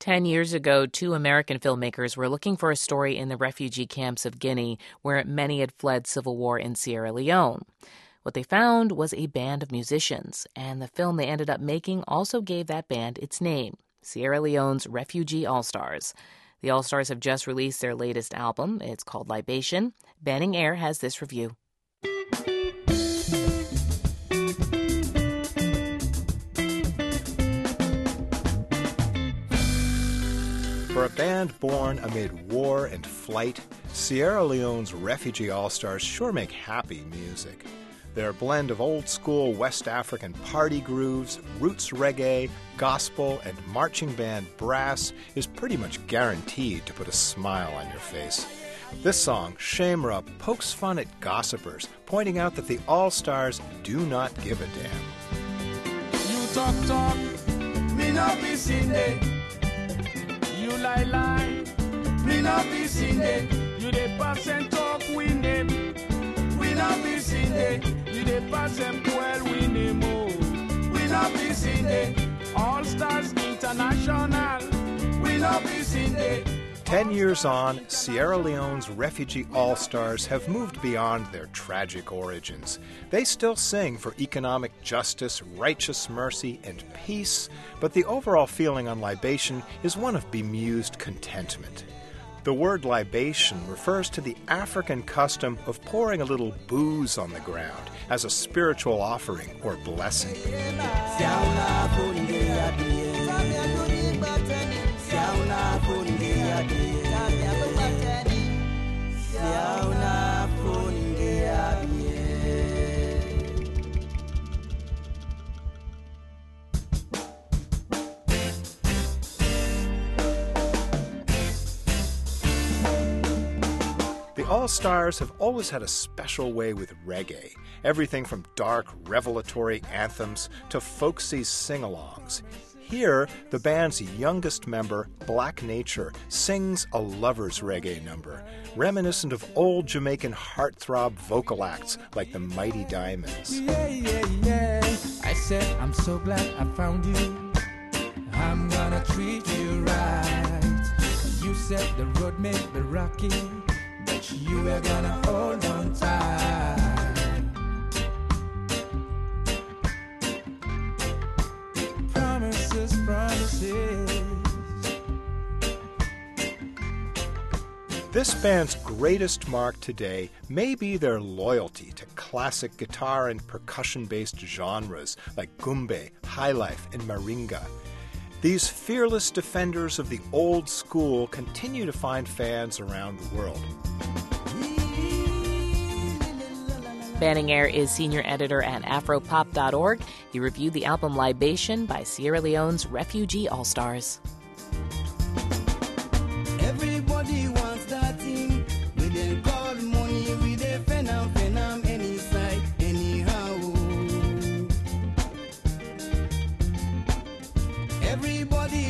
10 years ago, two American filmmakers were looking for a story in the refugee camps of Guinea, where many had fled civil war in Sierra Leone. What they found was a band of musicians, and the film they ended up making also gave that band its name, Sierra Leone's Refugee All-Stars. The All-Stars have just released their latest album. It's called Libation. Banning Air has this review. For a band born amid war and flight, Sierra Leone's Refugee All-Stars sure make happy music. Their blend of old-school West African party grooves, roots reggae, gospel, and marching band brass is pretty much guaranteed to put a smile on your face. This song, Shamra, pokes fun at gossipers, pointing out that the All-Stars do not give a damn. You talk, me not be seen there. You lie, me not be seen there. You dey pass and talk, we name. We not be seen there. You dey pass and well, we name. We not be seen there. All Stars International. We not be seen there. 10 years on, Sierra Leone's Refugee All-Stars have moved beyond their tragic origins. They still sing for economic justice, righteous mercy, and peace, but the overall feeling on Libation is one of bemused contentment. The word libation refers to the African custom of pouring a little booze on the ground as a spiritual offering or blessing. The All-Stars have always had a special way with reggae, everything from dark, revelatory anthems to folksy sing-alongs. Here, the band's youngest member, Black Nature, sings a lover's reggae number, reminiscent of old Jamaican heartthrob vocal acts like the Mighty Diamonds. Yeah. I said, I'm so glad I found you. I'm gonna treat you right. You said the road may be rocky, but you were gonna hold on tight. Promises. This band's greatest mark today may be their loyalty to classic guitar and percussion-based genres like gumbe, highlife, and maringa. These fearless defenders of the old school continue to find fans around the world. Banning Air is senior editor at Afropop.org. He reviewed the album Libation by Sierra Leone's Refugee All-Stars. Everybody wants that thing. We then call money, we then phenom, any side, anyhow. Everybody